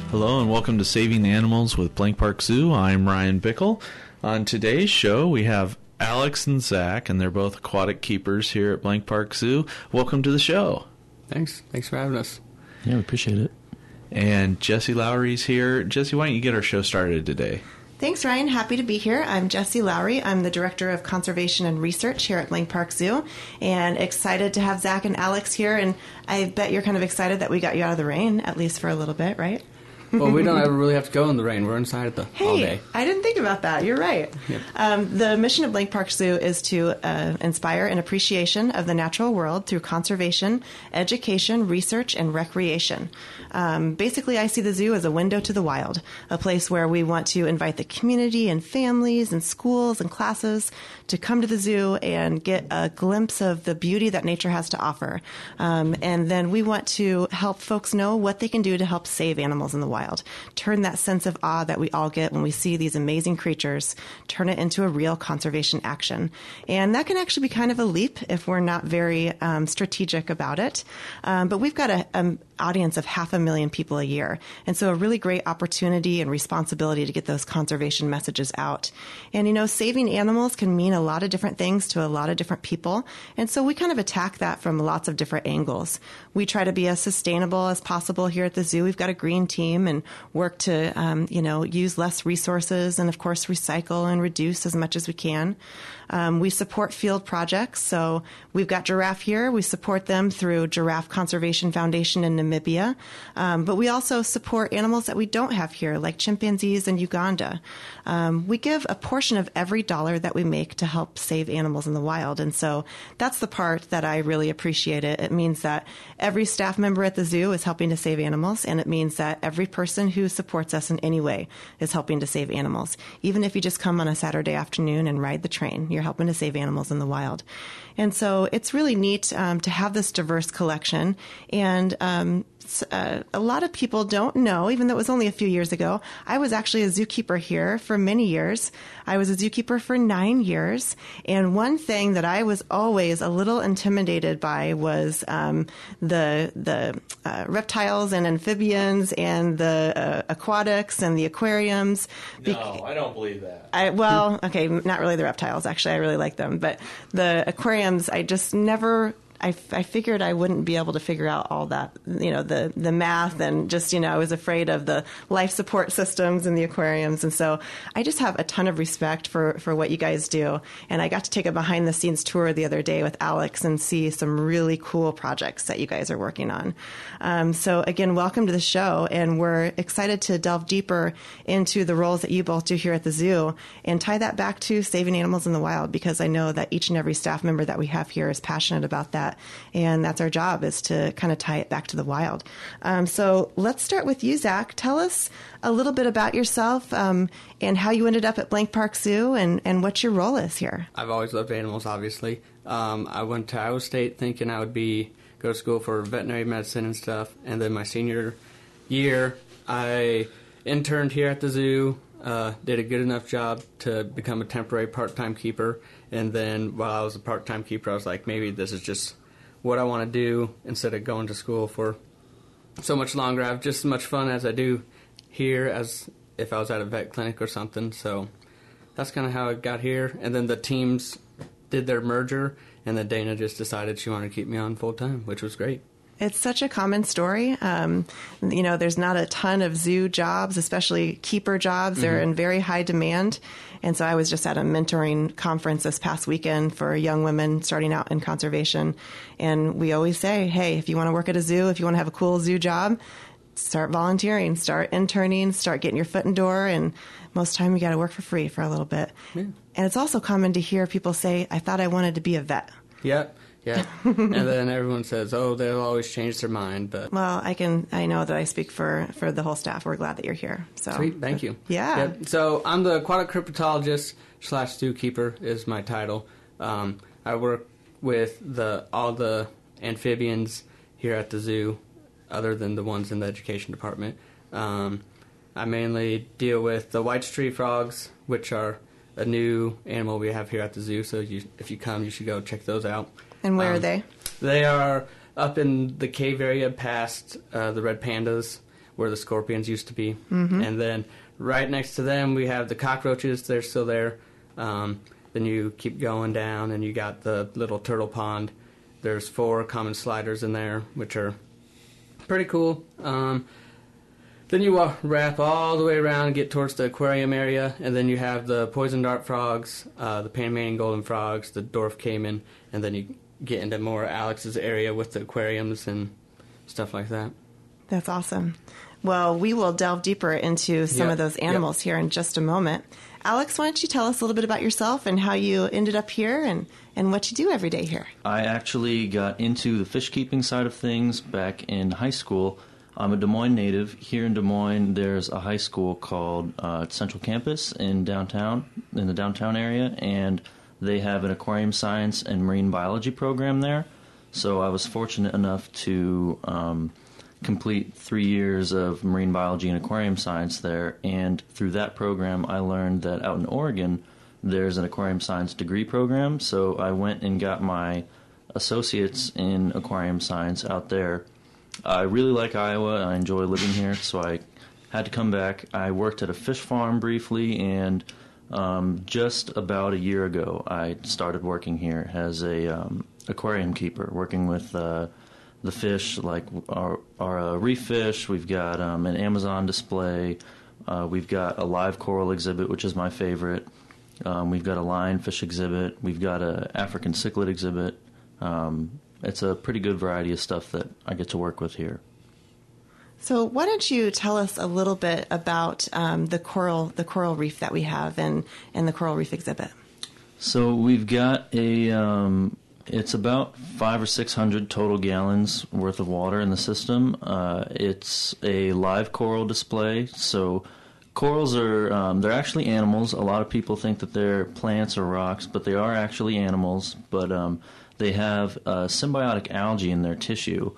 Hello and welcome to Saving Animals with Blank Park Zoo. I'm Ryan Bickle. On today's show, we have Alex and Zach, and they're both aquatic keepers here at Blank Park Zoo. Welcome to the show. Thanks for having us. Yeah, we appreciate it. And Jessie Lowry's here. Jessie, why don't you get our show started today? Thanks, Ryan. Happy to be here. I'm Jessie Lowry. I'm the Director of Conservation and Research here at Blank Park Zoo, and excited to have Zach and Alex here. And I bet you're kind of excited that we got you out of the rain, at least for a little bit, right? Well, we don't ever really have to go in the rain. We're inside all day. I didn't think about that. You're right. Yep. The mission of Blank Park Zoo is to inspire an appreciation of the natural world through conservation, education, research, and recreation. Basically, I see the zoo as a window to the wild, a place where we want to invite the community and families and schools and classes to come to the zoo and get a glimpse of the beauty that nature has to offer. And then we want to help folks know what they can do to help save animals in the wild. Turn that sense of awe that we all get when we see these amazing creatures, turn it into a real conservation action. And that can actually be kind of a leap if we're not very strategic about it. But we've got an audience of 500,000 people a year. And so a really great opportunity and responsibility to get those conservation messages out. And, you know, saving animals can mean a lot of different things to a lot of different people. And so we kind of attack that from lots of different angles. We try to be as sustainable as possible here at the zoo. We've got a green team and work to, use less resources and, of course, recycle and reduce as much as we can. We support field projects. So we've got Giraffe here. We support them through Giraffe Conservation Foundation in Namibia. But we also support animals that we don't have here, like chimpanzees in Uganda. We give a portion of every dollar that we make to help save animals in the wild. And so that's the part that I really appreciate it. It means that every staff member at the zoo is helping to save animals, and it means that every person who supports us in any way is helping to save animals. Even if you just come on a Saturday afternoon and ride the train, you're helping to save animals in the wild. And so it's really neat to have this diverse collection. And a lot of people don't know, even though it was only a few years ago, I was actually a zookeeper here for many years. I was a zookeeper for 9 years. And one thing that I was always a little intimidated by was the reptiles and amphibians and the aquatics and the aquariums. No, I don't believe that. Okay, not really the reptiles. Actually, I really like them. But the aquariums, I just never... I figured I wouldn't be able to figure out all that, the math, and just, I was afraid of the life support systems in the aquariums. And so I just have a ton of respect for what you guys do. And I got to take a behind the scenes tour the other day with Alex and see some really cool projects that you guys are working on. So again, welcome to the show. And we're excited to delve deeper into the roles that you both do here at the zoo and tie that back to saving animals in the wild, because I know that each and every staff member that we have here is passionate about that. And that's our job, is to kind of tie it back to the wild. So let's start with you, Zach. Tell us a little bit about yourself and how you ended up at Blank Park Zoo and what your role is here. I've always loved animals, obviously. I went to Iowa State thinking I would go to school for veterinary medicine and stuff. And then my senior year, I interned here at the zoo, did a good enough job to become a temporary part-time keeper. And then while I was a part-time keeper, I was like, maybe this is just what I want to do instead of going to school for so much longer. I have just as much fun as I do here as if I was at a vet clinic or something. So that's kind of how I got here. And then the teams did their merger, and then Dana just decided she wanted to keep me on full-time, which was great. It's such a common story. There's not a ton of zoo jobs, especially keeper jobs. Mm-hmm. They're in very high demand. And so I was just at a mentoring conference this past weekend for young women starting out in conservation. And we always say, hey, if you want to work at a zoo, if you want to have a cool zoo job, start volunteering, start interning, start getting your foot in the door. And most of the time you got to work for free for a little bit. Yeah. And it's also common to hear people say, I thought I wanted to be a vet. Yep. Yeah, and then everyone says, "Oh, they'll always change their mind." But well, I know that I speak for the whole staff. We're glad that you're here. So sweet, thank you. Yeah. Yep. So I'm the aquatic herpetologist / zookeeper is my title. I work with all the amphibians here at the zoo, other than the ones in the education department. I mainly deal with the white tree frogs, which are a new animal we have here at the zoo. So if you come, you should go check those out. And where are they? They are up in the cave area past the red pandas. where the scorpions used to be. And then right next to them, we have the cockroaches. They're still there. Then you keep going down, and you got the little turtle pond. There's 4 common sliders in there, which are pretty cool. Then you wrap all the way around and get towards the aquarium area, and then you have the poison dart frogs, the Panamanian golden frogs, the dwarf caiman, and then you get into more Alex's area with the aquariums and stuff like that. That's awesome. Well, we will delve deeper into some of those animals here in just a moment. Alex, why don't you tell us a little bit about yourself and how you ended up here and what you do every day here? I actually got into the fish keeping side of things back in high school. I'm a Des Moines native. Here in Des Moines, there's a high school called Central Campus in the downtown area, and they have an aquarium science and marine biology program there. So I was fortunate enough to complete 3 years of marine biology and aquarium science there, and through that program I learned that out in Oregon there's an aquarium science degree program, so I went and got my associates in aquarium science out there. I really like Iowa. I enjoy living here, so I had to come back. I worked at a fish farm briefly, and just about a year ago I started working here as a aquarium keeper, working with the fish, like our reef fish. We've got an Amazon display. We've got a live coral exhibit, which is my favorite. We've got a lionfish exhibit. We've got a African cichlid exhibit. It's a pretty good variety of stuff that I get to work with here. So why don't you tell us a little bit about the coral reef that we have and the coral reef exhibit? So we've got it's about 500 or 600 total gallons worth of water in the system. It's a live coral display. So corals are they're actually animals. A lot of people think that they're plants or rocks, but they are actually animals. But they have symbiotic algae in their tissue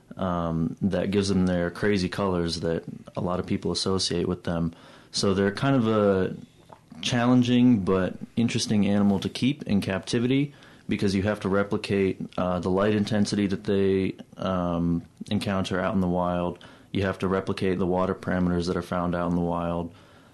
that gives them their crazy colors that a lot of people associate with them. So they're kind of a challenging but interesting animal to keep in captivity, because you have to replicate the light intensity that they encounter out in the wild. You have to replicate the water parameters that are found out in the wild,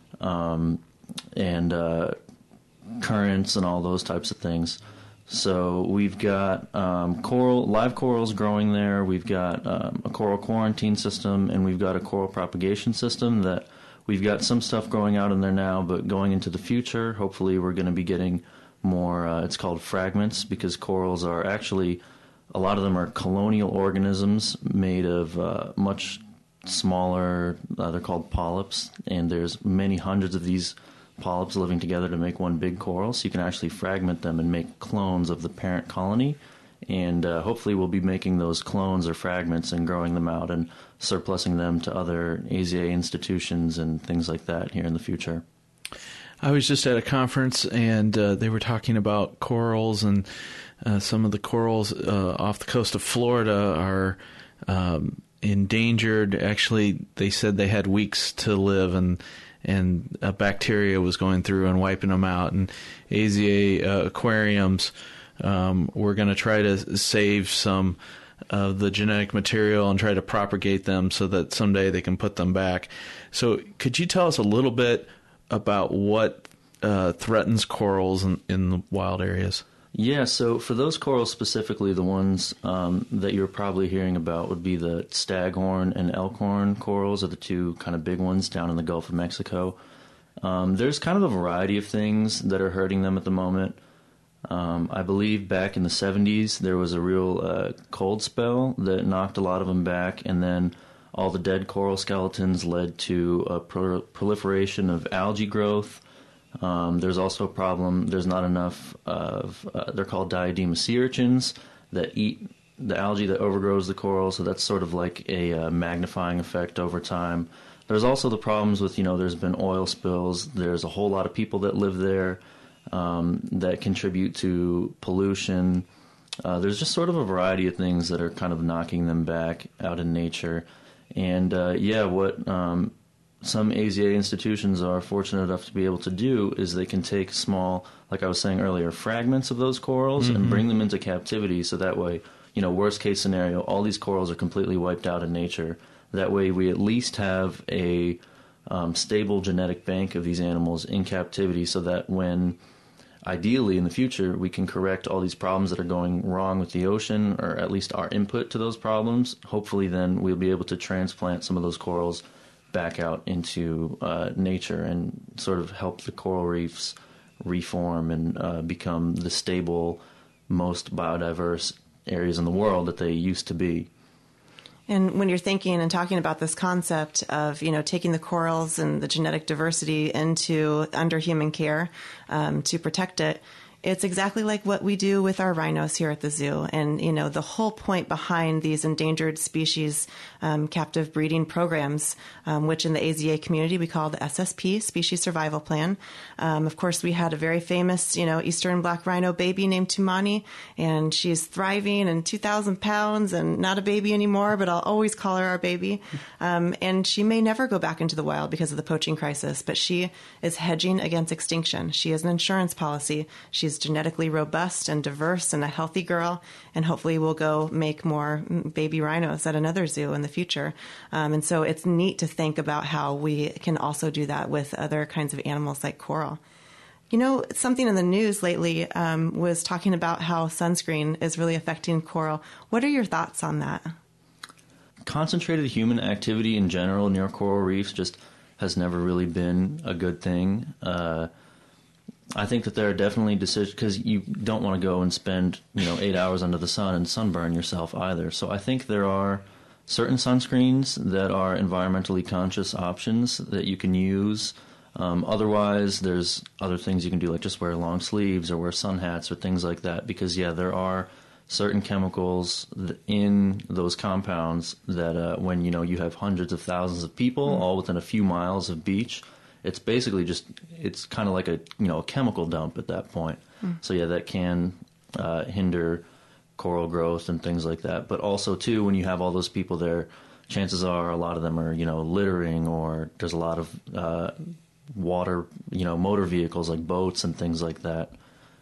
and currents and all those types of things. So we've got live corals growing there. We've got a coral quarantine system, and we've got a coral propagation system that we've got some stuff growing out in there now, but going into the future, hopefully we're going to be getting more, it's called fragments, because corals are actually, a lot of them are colonial organisms made of much smaller, they're called polyps, and there's many hundreds of these polyps living together to make one big coral, so you can actually fragment them and make clones of the parent colony, and hopefully we'll be making those clones or fragments and growing them out and surplusing them to other AZA institutions and things like that here in the future. I was just at a conference, and they were talking about corals, and some of the corals off the coast of Florida are endangered. Actually, they said they had weeks to live, and a bacteria was going through and wiping them out. And AZA aquariums were going to try to save some of the genetic material and try to propagate them so that someday they can put them back. So could you tell us a little bit about what threatens corals in the wild areas? Yeah, so for those corals specifically, the ones that you're probably hearing about would be the staghorn and elkhorn corals are the two kind of big ones down in the Gulf of Mexico. There's kind of a variety of things that are hurting them at the moment. I believe back in the 70s there was a real cold spell that knocked a lot of them back, and then all the dead coral skeletons led to a proliferation of algae growth. There's also a problem, there's not enough of, they're called diadema sea urchins that eat the algae that overgrows the coral, so that's sort of like a magnifying effect over time. There's also the problems with, there's been oil spills, there's a whole lot of people that live there that contribute to pollution. There's just sort of a variety of things that are kind of knocking them back out in nature. And what some AZA institutions are fortunate enough to be able to do is they can take small, like I was saying earlier, fragments of those corals and bring them into captivity, so that way, worst case scenario, all these corals are completely wiped out in nature. That way we at least have a stable genetic bank of these animals in captivity, so that when ideally in the future we can correct all these problems that are going wrong with the ocean, or at least our input to those problems, hopefully then we'll be able to transplant some of those corals back out into nature and sort of help the coral reefs reform and become the stable, most biodiverse areas in the world that they used to be. And when you're thinking and talking about this concept of, taking the corals and the genetic diversity under human care to protect it, it's exactly like what we do with our rhinos here at the zoo. And, the whole point behind these endangered species captive breeding programs, which in the AZA community we call the SSP, Species Survival Plan. Of course, we had a very famous, Eastern black rhino baby named Tumani, and she's thriving and 2,000 pounds and not a baby anymore, but I'll always call her our baby. And she may never go back into the wild because of the poaching crisis, but she is hedging against extinction. She has an insurance policy. She's genetically robust and diverse and a healthy girl, and hopefully we'll go make more baby rhinos at another zoo in the future. And so it's neat to think about how we can also do that with other kinds of animals like coral. Something in the news lately was talking about how sunscreen is really affecting coral. What are your thoughts on that? Concentrated human activity in general near coral reefs just has never really been a good thing. I think that there are definitely decisions, because you don't want to go and spend 8 hours under the sun and sunburn yourself either. So I think there are certain sunscreens that are environmentally conscious options that you can use. Otherwise, there's other things you can do, like just wear long sleeves or wear sun hats or things like that, because there are certain chemicals in those compounds that when you have hundreds of thousands of people all within a few miles of beach, it's basically it's kind of like a chemical dump at that point. So that can hinder coral growth and things like that. But also too, when you have all those people there, chances are a lot of them are littering, or there's a lot of water, motor vehicles like boats and things like that.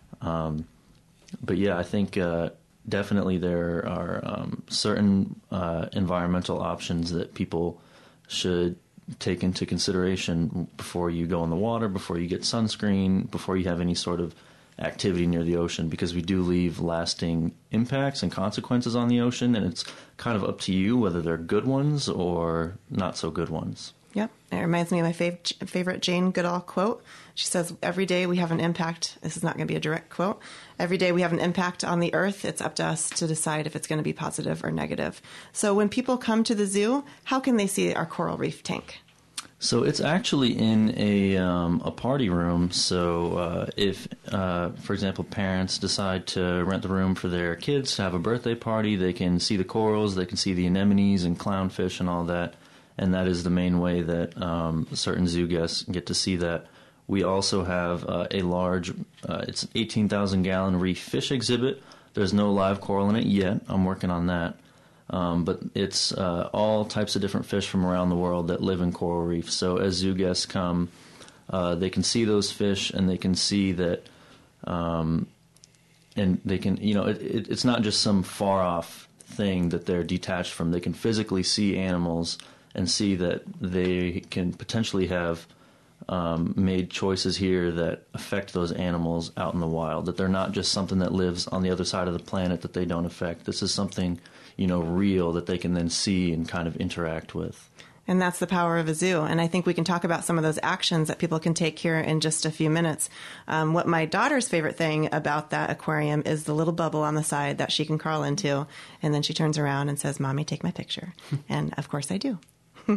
But I think definitely there are certain environmental options that people should take into consideration before you go in the water, before you get sunscreen, before you have any sort of activity near the ocean, because we do leave lasting impacts and consequences on the ocean, and it's kind of up to you whether they're good ones or not so good ones. Yep. It reminds me of my favorite Jane Goodall quote. She says, every day we have an impact. This is not going to be a direct quote. Every day we have an impact on the earth. It's up to us to decide if it's going to be positive or negative. So when people come to the zoo, how can they see our coral reef tank? So it's actually in a party room. So if, for example, parents decide to rent the room for their kids to have a birthday party, they can see the corals, they can see the anemones and clownfish and all that. And that is the main way that certain zoo guests get to see that. We also have a large, it's 18,000-gallon reef fish exhibit. There's no live coral in it yet. I'm working on that. But it's all types of different fish from around the world that live in coral reefs. So as zoo guests come, they can see those fish, and they can see that, and they can, it's not just some far-off thing that they're detached from. They can physically see animals and see that they can potentially have made choices here that affect those animals out in the wild, that they're not just something that lives on the other side of the planet that they don't affect. This is something, real that they can then see and kind of interact with. And that's the power of a zoo. And I think we can talk about some of those actions that people can take here in just a few minutes. What my daughter's favorite thing about that aquarium is the little bubble on the side that she can crawl into. And then she turns around and says, "Mommy, take my picture." And of course I do.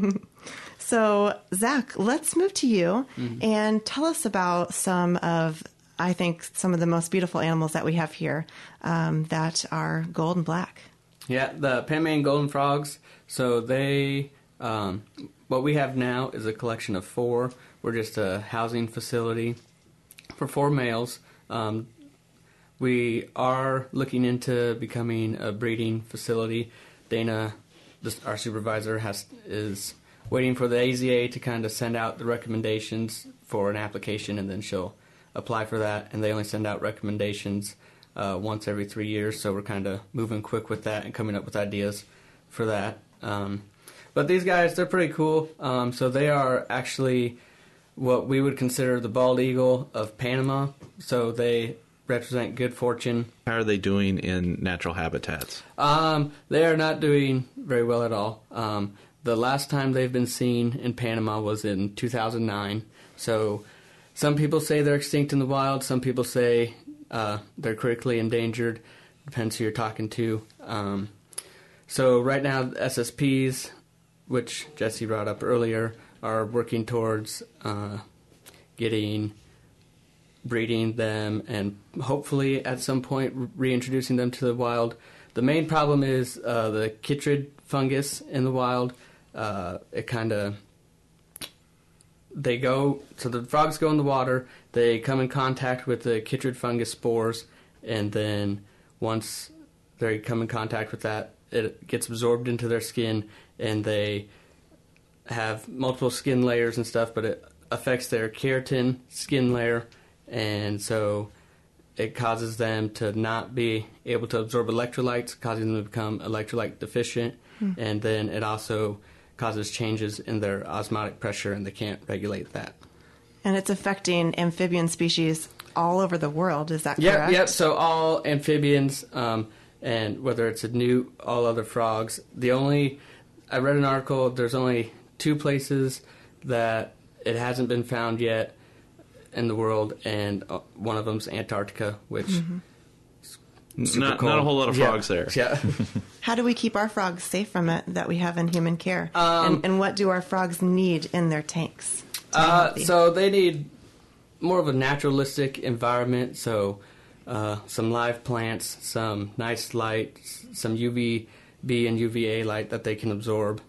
So, Zach, let's move to you and tell us about some of the most beautiful animals that we have here that are gold and black. Yeah, the Panamanian golden frogs. So they, what we have now is a collection of 4. We're just a housing facility for 4 males. We are looking into becoming a breeding facility. Dana, our supervisor, is waiting for the AZA to kind of send out the recommendations for an application, and then she'll apply for that. And they only send out recommendations once every 3 years, so we're kind of moving quick with that and coming up with ideas for that. But these guys, they're pretty cool. So they are actually what we would consider the bald eagle of Panama. So they represent good fortune. How are they doing in natural habitats? They are not doing very well at all. The last time they've been seen in Panama was in 2009. So some people say they're extinct in the wild. Some people say they're critically endangered. Depends who you're talking to. So right now, the SSPs, which Jesse brought up earlier, are working towards breeding them and hopefully at some point reintroducing them to the wild. The main problem is the chytrid fungus in the wild. It kind of... So the frogs go in the water, they come in contact with the chytrid fungus spores, and then once they come in contact with that, it gets absorbed into their skin, and they have multiple skin layers and stuff, but it affects their keratin skin layer, and so it causes them to not be able to absorb electrolytes, causing them to become electrolyte deficient, and then it also causes changes in their osmotic pressure, and they can't regulate that. And it's affecting amphibian species all over the world, is that correct? Yep. So all amphibians, and whether it's a newt, all other frogs. I read an article, there's only 2 places that it hasn't been found yet in the world, and one of them's Antarctica, which Not a whole lot of frogs there. Yeah. How do we keep our frogs safe from it that we have in human care? And what do our frogs need in their tanks? So they need more of a naturalistic environment, so some live plants, some nice light, some UVB and UVA light that they can absorb.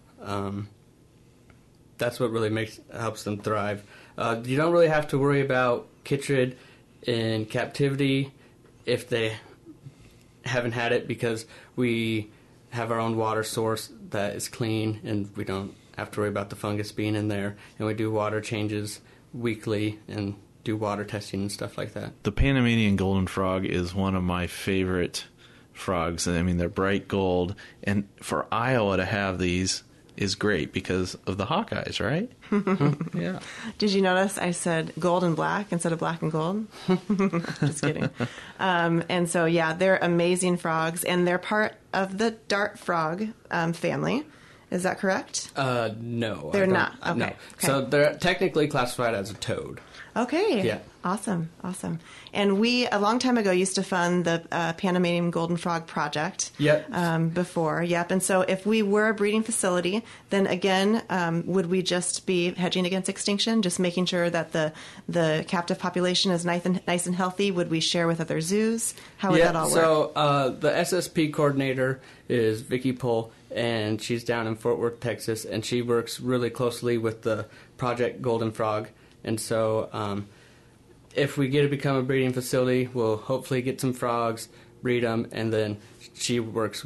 That's what really helps them thrive. You don't really have to worry about chytrid in captivity if they haven't had it, because we have our own water source that is clean, and we don't have to worry about the fungus being in there. And we do water changes weekly and do water testing and stuff like that. The Panamanian golden frog is one of my favorite frogs. I mean, they're bright gold, and for Iowa to have these is great because of the Hawkeyes, right? Yeah. Did you notice I said gold and black instead of black and gold? Just kidding. And so, yeah, they're amazing frogs, and they're part of the dart frog family. Is that correct? No. They're not. Okay. No. Okay. So they're technically classified as a toad. Okay. Yeah. Awesome. And we, a long time ago, used to fund the Panamanian Golden Frog Project. Yep. Before. Yep. And so if we were a breeding facility, then again, would we just be hedging against extinction, just making sure that the captive population is nice and healthy? Would we share with other zoos? How would that all work? So the SSP coordinator is Vicki Pohl, and she's down in Fort Worth, Texas, and she works really closely with the Project Golden Frog. And so if we get to become a breeding facility, we'll hopefully get some frogs, breed them, and then she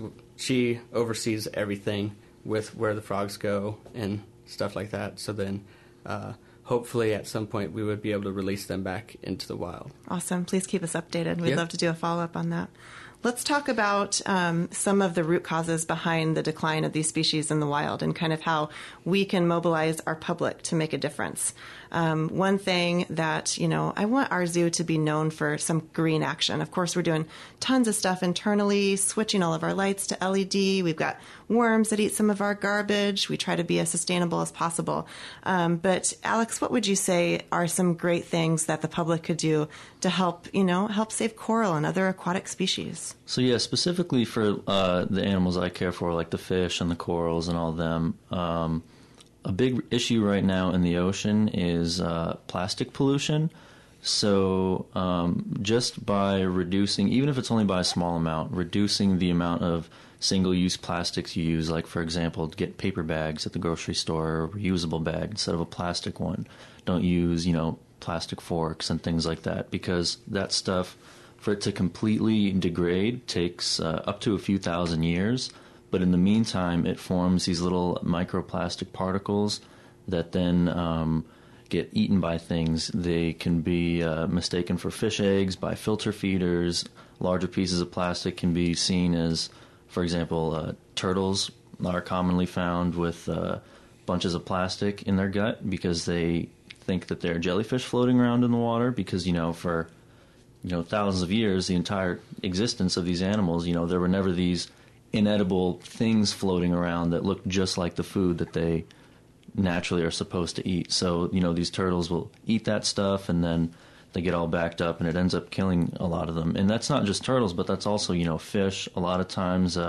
oversees everything with where the frogs go and stuff like that. So then hopefully at some point we would be able to release them back into the wild. Awesome. Please keep us updated. We'd Yep. love to do a follow-up on that. Let's talk about some of the root causes behind the decline of these species in the wild and kind of how we can mobilize our public to make a difference. One thing that, I want our zoo to be known for some green action. Of course, we're doing tons of stuff internally, switching all of our lights to LED. We've got worms that eat some of our garbage. We try to be as sustainable as possible. But Alex, what would you say are some great things that the public could do to help save coral and other aquatic species? So yeah, specifically for the animals I care for, like the fish and the corals and all of them, a big issue right now in the ocean is plastic pollution. So just by reducing, even if it's only by a small amount, reducing the amount of single-use plastics you use, like, for example, to get paper bags at the grocery store, or a reusable bag instead of a plastic one. Don't use, plastic forks and things like that, because that stuff, for it to completely degrade, takes up to a few thousand years. But in the meantime, it forms these little microplastic particles that then get eaten by things. They can be mistaken for fish eggs by filter feeders. Larger pieces of plastic can be seen as, for example, turtles are commonly found with bunches of plastic in their gut because they think that there are jellyfish floating around in the water because, for thousands of years, the entire existence of these animals, there were never these inedible things floating around that look just like the food that they naturally are supposed to eat. So, these turtles will eat that stuff and then they get all backed up and it ends up killing a lot of them. And that's not just turtles, but that's also, fish. A lot of times,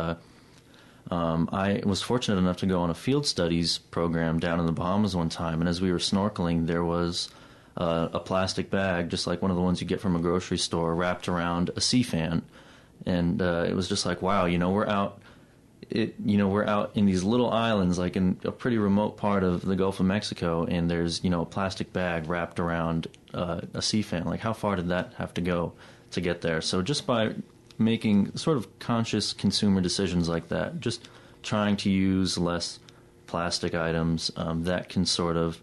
I was fortunate enough to go on a field studies program down in the Bahamas one time, and as we were snorkeling, there was a plastic bag, just like one of the ones you get from a grocery store, wrapped around a sea fan. And it was just like, wow, we're out. We're out in these little islands, like in a pretty remote part of the Gulf of Mexico, and there's, a plastic bag wrapped around a sea fan. Like, how far did that have to go to get there? So just by making sort of conscious consumer decisions like that, just trying to use less plastic items, that can sort of,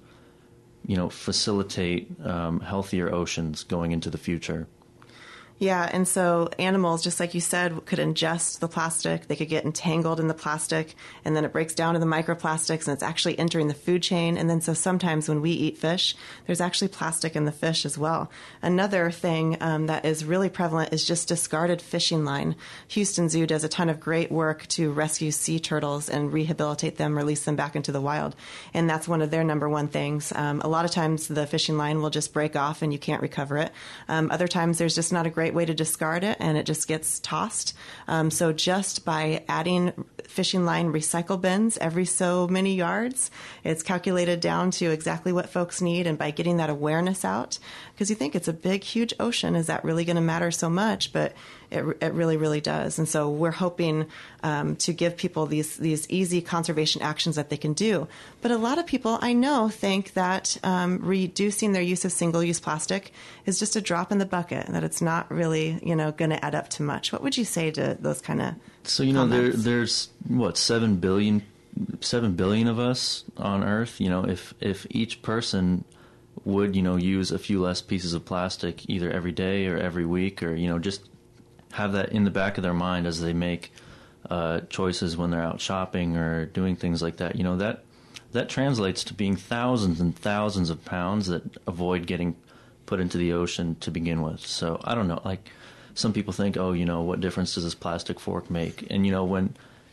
facilitate healthier oceans going into the future. Yeah, and so animals, just like you said, could ingest the plastic. They could get entangled in the plastic, and then it breaks down to the microplastics, and it's actually entering the food chain. And then so sometimes when we eat fish, there's actually plastic in the fish as well. Another thing that is really prevalent is just discarded fishing line. Houston Zoo does a ton of great work to rescue sea turtles and rehabilitate them, release them back into the wild. And that's one of their number one things. A lot of times the fishing line will just break off and you can't recover it. Other times there's just not a great way to discard it and it just gets tossed. So just by adding fishing line recycle bins every so many yards, it's calculated down to exactly what folks need. And by getting that awareness out, because you think it's a big, huge ocean, is that really going to matter so much? But it really, really does. And so we're hoping to give people these easy conservation actions that they can do. But a lot of people I know think that reducing their use of single-use plastic is just a drop in the bucket, that it's not really, going to add up to much. What would you say to those kind of comments? There's, 7 billion of us on Earth. If each person would, use a few less pieces of plastic either every day or every week, or, just have that in the back of their mind as they make choices when they're out shopping or doing things like that. That translates to being thousands and thousands of pounds that avoid getting put into the ocean to begin with. So I don't know, like some people think, what difference does this plastic fork make? And, when,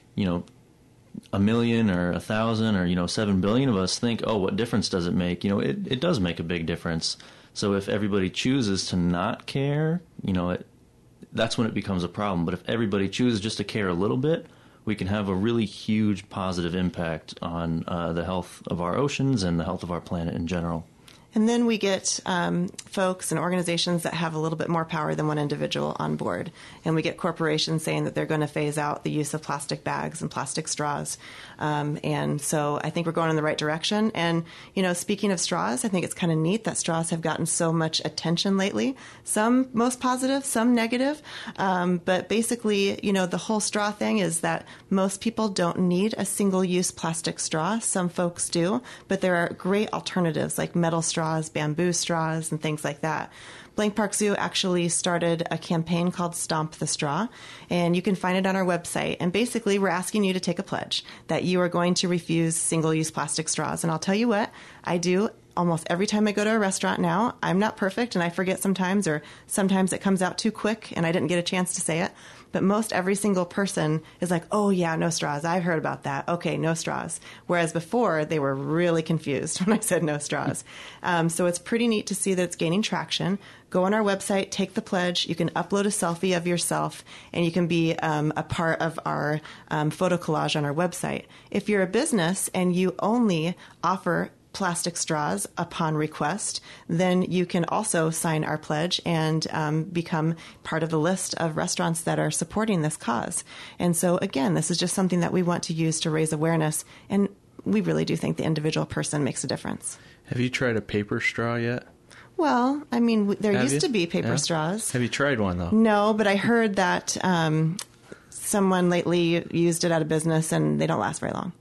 1 million or 1,000 or, 7 billion of us think, what difference does it make? It does make a big difference. So if everybody chooses to not care, that's when it becomes a problem. But if everybody chooses just to care a little bit, we can have a really huge positive impact on the health of our oceans and the health of our planet in general. And then we get folks and organizations that have a little bit more power than one individual on board. And we get corporations saying that they're going to phase out the use of plastic bags and plastic straws. And so I think we're going in the right direction. And, speaking of straws, I think it's kind of neat that straws have gotten so much attention lately. Some most positive, some negative. But basically, the whole straw thing is that most people don't need a single-use plastic straw. Some folks do. But there are great alternatives like metal straws, bamboo straws, and things like that. Blank Park Zoo actually started a campaign called Stomp the Straw, and you can find it on our website. And basically, we're asking you to take a pledge that you are going to refuse single-use plastic straws. And I'll tell you what, I do almost every time I go to a restaurant now. I'm not perfect, and I forget sometimes, or sometimes it comes out too quick, and I didn't get a chance to say it. But most every single person is like, oh, yeah, no straws. I've heard about that. Okay, no straws. Whereas before, they were really confused when I said no straws. So it's pretty neat to see that it's gaining traction. Go on our website, take the pledge. You can upload a selfie of yourself, and you can be a part of our photo collage on our website. If you're a business and you only offer plastic straws upon request, then you can also sign our pledge and become part of the list of restaurants that are supporting this cause. And so, again, this is just something that we want to use to raise awareness, and we really do think the individual person makes a difference. Have you tried a paper straw yet? Well, I mean, there used to be paper straws. Have you tried one, though? No, but I heard that someone lately used it at a business, and they don't last very long.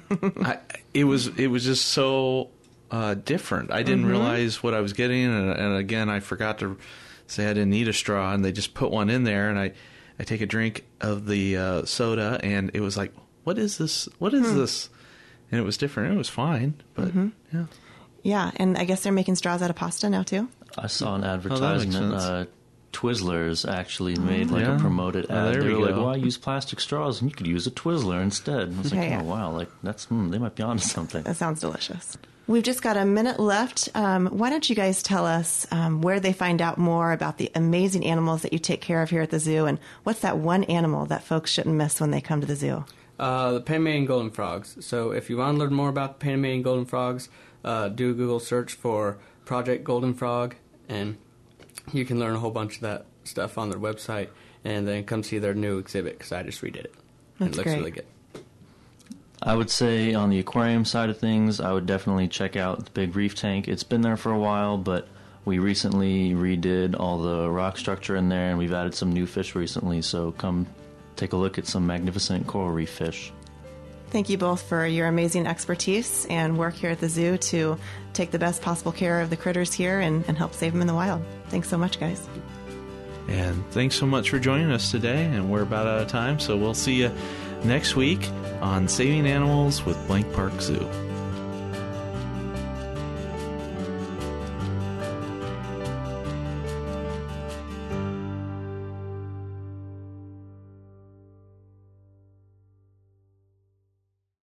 It was just so different. I didn't realize what I was getting, and again, I forgot to say I didn't need a straw, and they just put one in there, and I take a drink of the soda, and it was like, what is this? What is this? And it was different. It was fine, but yeah. Yeah, and I guess they're making straws out of pasta now, too? I saw an makes advertisement. sense. Twizzlers actually made like a promoted Oh, ad. there They we were like, go. "Why use plastic straws? And you could use a Twizzler instead." And I was like, Yeah. "Oh wow, like that's they might be onto something." That sounds delicious. We've just got a minute left. Why don't you guys tell us where they find out more about the amazing animals that you take care of here at the zoo, and what's that one animal that folks shouldn't miss when they come to the zoo? The Panamanian golden frogs. So if you want to learn more about the Panamanian golden frogs, do a Google search for Project Golden Frog, and you can learn a whole bunch of that stuff on their website, and then come see their new exhibit, because I just redid it. That's It looks great. really good. I would say on the aquarium side of things, I would definitely check out the big reef tank. It's been there for a while, but we recently redid all the rock structure in there, and we've added some new fish recently, so come take a look at some magnificent coral reef fish. Thank you both for your amazing expertise and work here at the zoo to take the best possible care of the critters here and help save them in the wild. Thanks so much, guys. And thanks so much for joining us today. And we're about out of time, so we'll see you next week on Saving Animals with Blank Park Zoo.